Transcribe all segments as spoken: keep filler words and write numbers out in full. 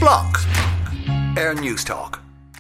Splunk Air News Talk.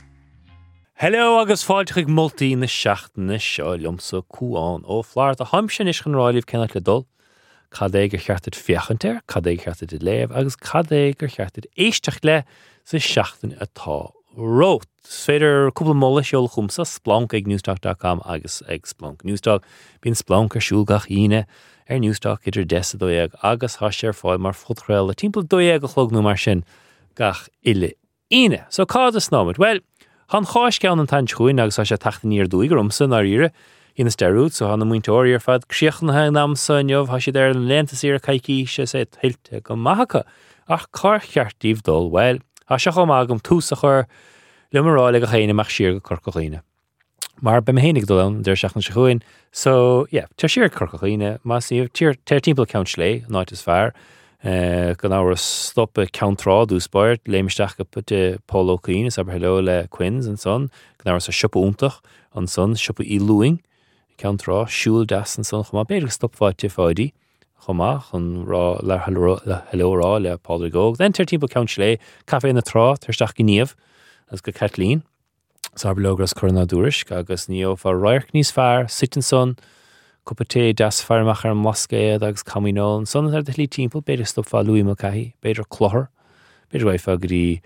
Hello agus fáilteach multaí na seachtaine seo liomsa cúán ó Florida. A haimsin is gan ráilíomh cenneach le dul. Cad é gur cheartad fiachantar, cad é gur cheartad i léamh, agus cad é gur cheartad éisteach le sa seachtain atá rót. Féidir cúpla mola seola chumsa, Splunk ag newstalk dot com agus ag Splunk Newstalk. Bín Splunk ar siúlgach íne ar Newstalk idir desa dóiag agus hasir fáil mar fudchrail a timppla dóiag a chlógnú mar sin gach ile íne. So cád is námid? Well, han cháis ceann an taint chuin agus a sé tachtaníar dúig rumsa nar ire in starút, so han na muintóir ar fad críochnathe námsa inniuh ha siad ar an lentas ar a caiicí sé sé tiltte go maithacha. Ach cá cheartíomh dul, well, ha se chum agam tús a chur limaráil a chéine meach siar go corcochéine. Mar be hénig dul an der seachna se chuin, so, yeah, te siar corcochéine, mas íomh tír te timppla count lé, náit is fear, Uh, gan áwer stoppe countrá dúspáirt, léimisteach go putte Polo Queen, is aber hello le Quins and son, gan áwer sa siupa úntach, an son, siupa í luing, countrá, siúl das and son, chuma beidir stopfáid te fáidí, chuma, chun rá, le hello rá le Paul Gog, then ter timppla count lé, café na trá, terstach gníomh, as go Kathleen, sa aber logras corna dúris, agus nío fa roiach níos fear, sit and son, Cupate das farmachar Moscow agus Camino, son ar de lí timppla beidir stopfá Louis Mulcahy, beidir clochar, beidir waifa grí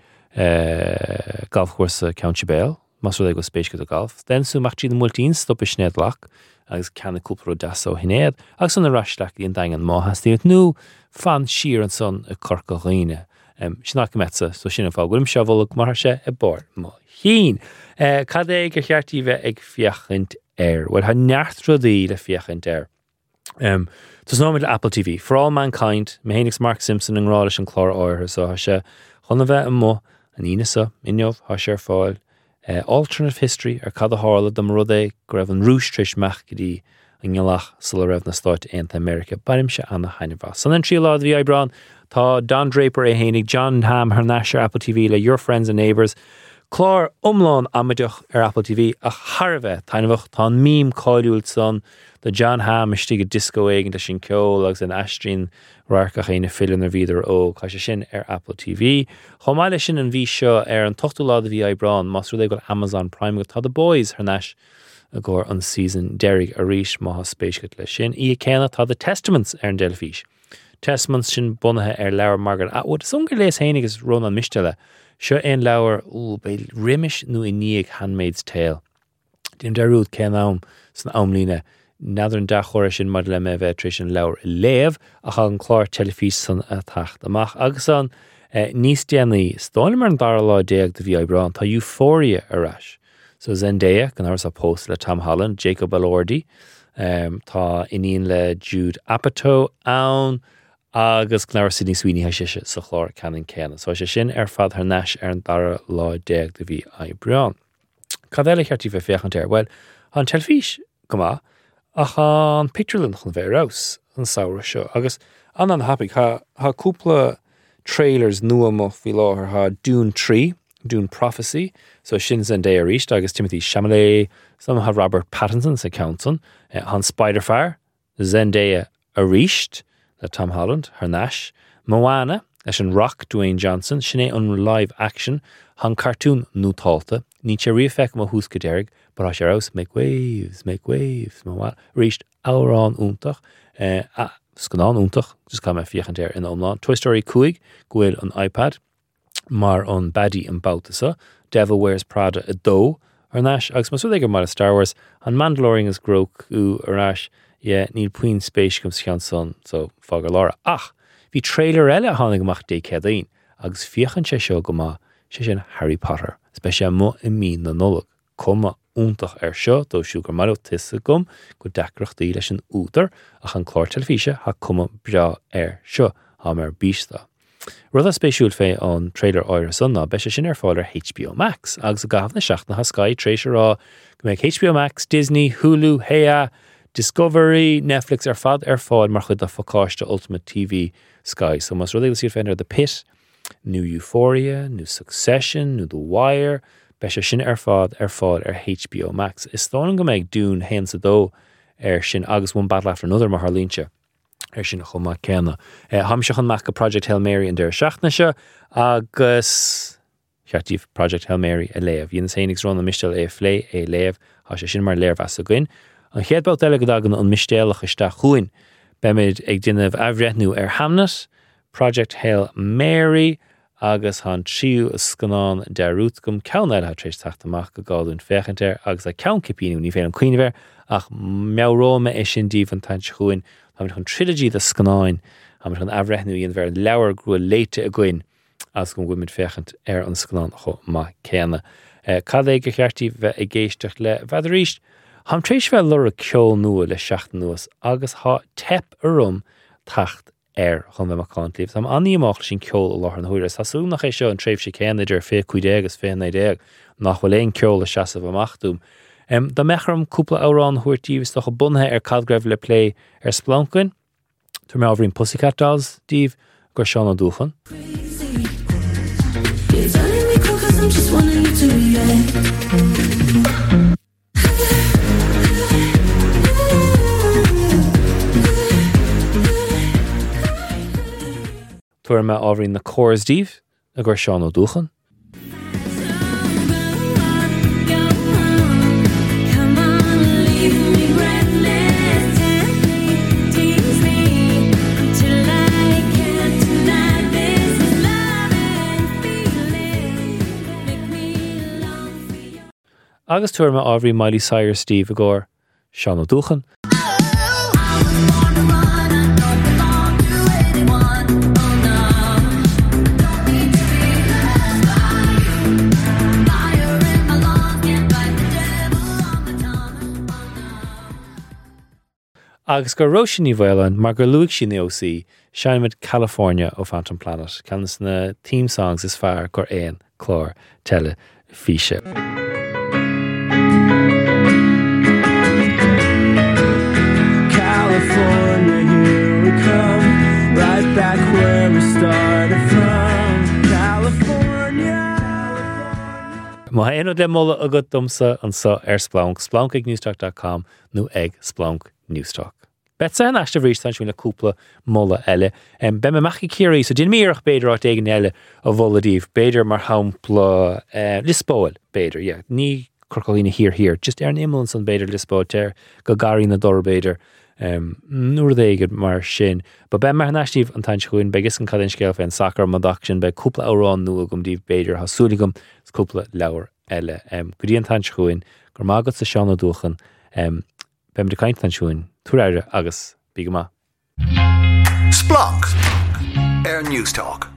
uh, golf course County Bale, mas ru go spéis go golf. Den sú machti de multín stop is snedlach, agus canna cúpla das ó hinéad, agus son a raslach í an dagan má hastíot nú fan siar an son a corcochéine. Um, Sinach metsa, so sinna fá gwyrim sevolog mar se e bor má hín. Uh, Cad é gur cheartíbheith ag fiachint air. Well, ha neartrodí le fiachint air. Um, Tus no mit Apple T V. For All Mankind, mehénix Mark Simpson an rális an chlár áir, so ha se chunna bheith an mo, an inasa, inniuh, ha se ar fáil. Uh, Alternative History, ar cad a hála dom rudé, go raibh an rúis tris meach gydí an gilach sula raibh na stáit Aonta America. Barim se anna hainebá. Son an trí lád bhí Ibran, tá Don Draper é hénig, John Hamm, her nasher Apple T V, le Your Friends and Neighbours, Clár umlán amideach ar Apple T V a charbheith tainmhach tá mím cáiliúil son de John Hamm istigh disco éigen de sin ceol agus an astrín rarcach éine fillin ar víidir ó cai sé sin ar Apple T V. Chomáile sin an bhí seo ar an tochtú lád a bhí Ibran, mas rudé go Amazon Prime go tá The Boys ar nas a gcór an season derig a ríis má ha spéisgat le sin. Í céna tá The Testaments ar an delfís. Testaments sin bunathe ar leabhar Margaret Atwood. Sungur léas hénig is run an mistele. Seo ein leabhar, ó, bei riimiis nu i níag Handmaid's Tale. Dim darúd cén am san amlíne nadar an dachóir sin mar le me bheith tris an leabhar i léamh a cha an chlár telefís san a tacht amach. Agus an eh, níos déanaí stáinna mar an dara lá déag de bhí Ibran, tá Euphoria arás. So Zendaya, gan áras a post le Tom Holland, Jacob Elordi, um, tá iníon le Jude Apatow ann, agus gnáir Sydney Sweeney ha siise sa chlár canan céna. So sé sin ar fad ar nas ar an dara lá déag de bhí Ibran. Cad eile cheartí bheith fiachant air? Well, an telefís go má, ach an picturelinn chun bheith raus an saoire seo. Agus an an hapig, ha, ha cúpla trailers nua mo bhí láthir ha Dune three, Dune Prophecy, so sin Zendaya ríist, agus Timothy Chalamet, some ha Robert Pattinson sa Counson, uh, han Spider-Fire, Zendaya a ríist, le Tom Holland, her nash, Moana, leis an Rock, Dwayne Johnson, sinné an live action, han cartoon nú talta, ní sé riafec mo hús goderig, but ha sé raus, make waves, make waves, Moana, ríist áurán úntach, uh, ah, scanán úntach, just kam me fiachant air in omlán. Toy Story Kuig, gwil an iPad, mar an baddie an bautasa, Devil Wears Prada a dó, ar nash, agus mas uidir mar a Star Wars, an Mandalorian is grok u ar nash, yeah, níl puin spéis gom sian son, so fágar lára. Ach, bhí trailer eile hánig amach dé cédaín, agus fiachan sé seo go má, sé sin Harry Potter, spéisi mo i mí na nolog, cuma úntach ar seo, dó siúgar marú tisa gom, go dacrochtaí leis an útar, ach an chlár telefíse ha cuma bra ar seo, ha mar bísta. Rud a spéisiúil fé an trailer áire son ná, beise sin ar fáil ar H B O Max, agus a gaf na seach na ha Sky, tréisir rá, go méid H B O Max, Disney, Hulu, Heya, Discovery, Netflix ar fad ar fáil mar chud a focáiste Ultimate T V Sky. So mas rud a sír féin ar The Pit, new Euphoria, new Succession, new The Wire, beise sin ar fad ar fáil ar H B O Max. Is stáin go méid dún hen sa dó ar sin agus one battle after another mar harlínse. ar sin chum má céanna. Hamseach an mac go Project Hail Mary an deir seachna se agus cheartíh Project Hail Mary a léamh. Bhíon saonig run an mistéal é phlé é léamh a sé sin mar léamh as a gcuin. An chéadbal eile go dagan an mistéalach iste chuin. Beimid ag duineh abhreithnú ar Hamnet, Project Hail Mary agus han tríú scanán de rútgum ceannaid a trééis taachtamach go gáún fechantéir agus a cean cipíú ní féin an cuiinehir ach meróme é sin díomh an taint chuin ha chun trilogy de scanáin ha chun abhreithnú íon bhar leabhar grú léite a gcuin as go bhfuid fechant ar an scanán chu má céanna. Cad é go cheartí bheith i ggéisteach le bheith ríist ham trééis bheith lura ceol nua le seacht nuas agus há tep arum tacht ar chun bheith macán líomh. Tá aníomach sin ceol a láthar an thuiras. Tású nach é seo an tréimh sé céanna idir fé cuid agus fé naidéag nach bhfuil éon ceol a seasamh amachúm. Um, da mechram cúpla árán thuirtíomh do go bunthe ar cad greibh le play ar Splunkin. Tuair me ábhríonn Pussycat Dolls díomh gur seán an dúchan. Tuair me ábhríonn na Cores díomh a gur seán an dúchan. Agus tuair me ábhrí Miley Cyrus Steve a gur seán an dúchan. Agus gur roisiní bhailein mar gur luigh sin O C Shinewood California ó Phantom Planet. Ceannas na theme songs is fearr gur éon chlár tele físe. California, here we come, right back where we started from. California. Má éonad le molla agad dumsa an sa ar Splunk, splunk ag newstalk dot com nó ag Splunk Newstalk. Bet sa an eiste bhríos tan sin le cúpla molla eile. Um, be me machi cíirí, so din míoch beidir áit éigen eile a bholadíh, beidir mar hampla uh, lispóil beidir, yeah. Ní corcholína hir hir, just ar an imlan san beidir lispóil ter go garí na dor beidir. Um, nuair dhéigid mar sin. Ba ben mar naistíh an taint chuin begus an cadin scéal féin sacr madach sin be cúpla árán nua gom díh beidir ha súligum s cúpla leabhar eile. Um, go dtí an taint chuin gur mágad sa seán a dúchan um, bem de caint taint chuin túr aire agus bí go má. Splunk Air News Talk.